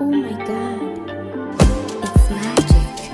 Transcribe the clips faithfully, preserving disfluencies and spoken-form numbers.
Oh my God, it's magic.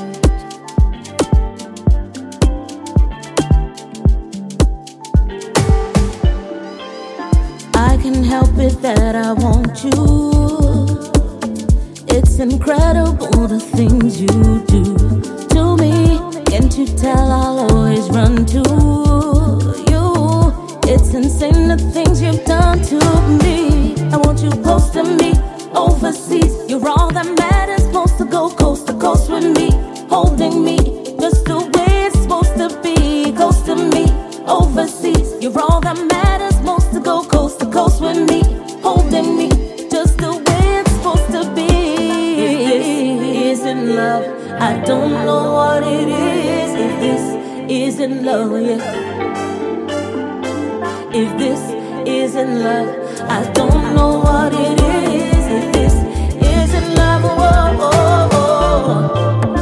I can help it that I want you. It's incredible the things you do to me. Can't you tell I'll always run to you? It's insane the things you've done to me. I want you close to me, overseas. You're all that matters, supposed to go coast to coast with me, holding me just the way it's supposed to be. Close to me, overseas. You're all that matters, supposed to go coast to coast with me, holding me just the way it's supposed to be. If this isn't love, I don't know what it is. If this isn't love, yeah. If this isn't love, I don't know what it is. If this isn't love, oh, oh, oh.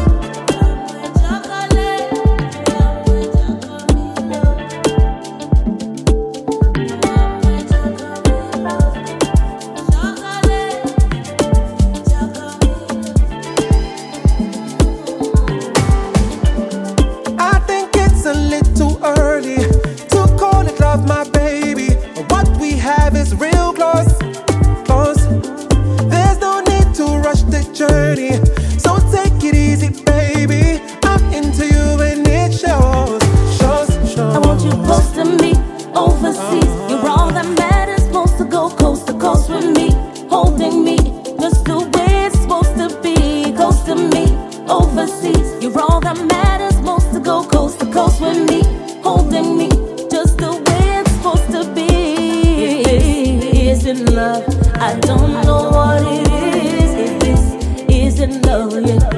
I think it's a little early to call it love, my baby. What we have is real close, close. There's no need to rush the journey, so take it easy, baby. I'm into you and it shows, shows, shows. I want you close to me, overseas. You're all that matters, supposed to go coast to coast with me, holding me just the way it's supposed to be. Close to me, overseas. You're all that matters, supposed to go coast to coast with me, holding me just the way it's supposed to be. If this isn't love, I don't know what it is. If this isn't love, yeah.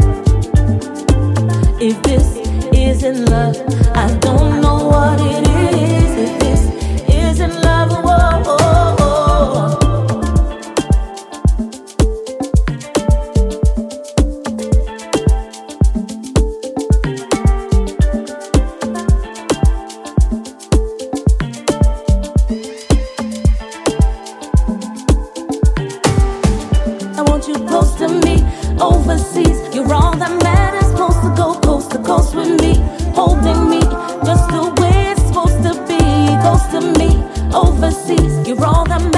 If this isn't love, I don't know what it is. If this isn't love, whoa, oh, oh. I want you close to me, overseas. You're all that matters, supposed to go coast to coast with me, holding me just the way it's supposed to be. Close to me, overseas. You're all that matters.